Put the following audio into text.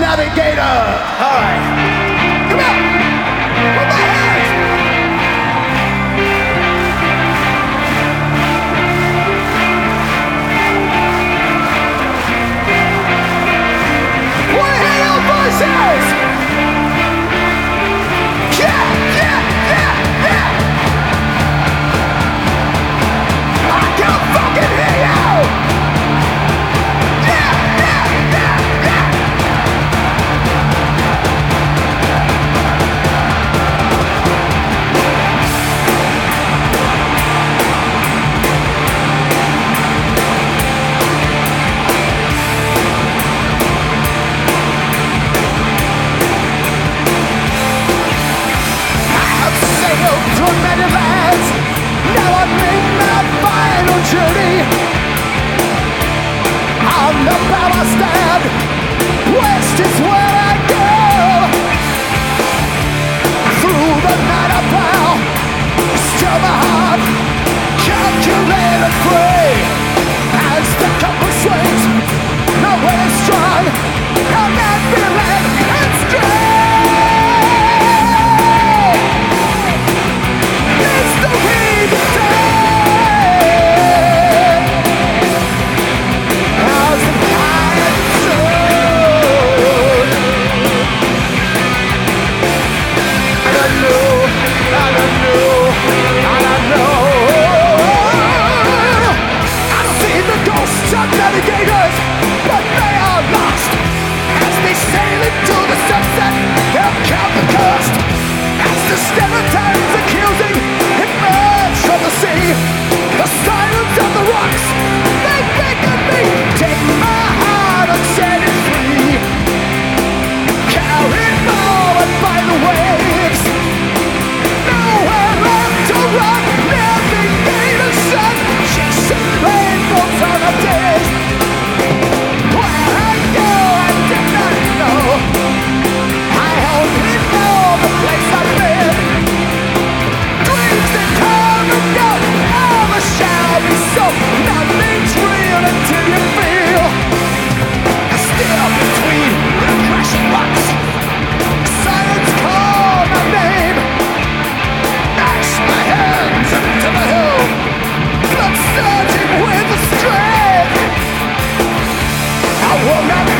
Navigator. All right. Come on. Put my hands. Want to hear your voices? Yeah, yeah, yeah, yeah. I can fucking hear you. Yeah, yeah, yeah, yeah. Sailed through many lands. Now I make my final journey. On the bow I stand. West is where I go. Through the night I plow. Still my heart calculated free. As the compass swings, my will is strong. I'm not feeling and strong. It's the way to die. How's the pilot soon? I don't know, I don't know, I don't know. I see the ghosts of navigators, but they are lost. As they sail into the sunset, they'll count the cost. As the stereotypes accusing emerge from the sea, the silence of the rocks, they beckon me. Take my heart and set it free. Carried forward by the waves, nowhere left to run. Navigator sun, chasing rainbows on the days. Where I go, I did not know. I only know the place I've been. Dreams that come and go, never shall be so. Nothing's real until you feel. Still between the crashing rocks, silence call my name. Mash my hands into the hill, blood surging with the strength. I will not